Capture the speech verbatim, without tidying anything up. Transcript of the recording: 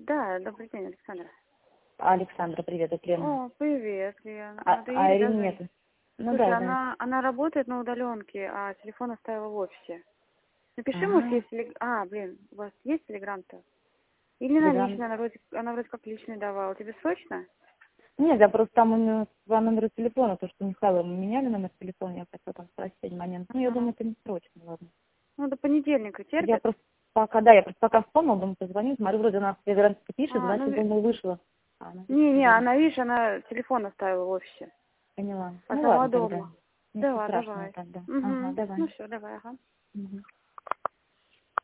Да, добрый день, Александра. Александра, привет, это Лена. О, привет, Лен. А, Это а Ире, да, Ирины звонит? нет? Ну Слушай, да, да. она, она работает на удаленке, а телефон оставила в офисе. Напиши, может, Ага, есть телег... А, блин, у вас есть телеграм-то? Или телеграм. наличный, она вроде, она вроде как личный давала. Тебе срочно? Нет, я просто там у нее по номеру телефона, то, что Михаила мы меняли номер телефона, я хотела там спросить один момент. Ну, я Ага. думаю, это не срочно, ладно. Ну, до понедельника Я терпит? просто пока, да, я просто пока вспомнила, думаю, позвоню, смотрю, вроде она в телеграме пишет, А, ну, значит, ви- думаю, вышла. А, она пишет в не-не, телеграме. она, видишь, она телефон оставила в офисе. Поняла. А Ну сама ладно тогда. дома. Ничего Да, страшного давай. тогда. Ага, Угу. давай. Ну, все, давай, ага. Мгм.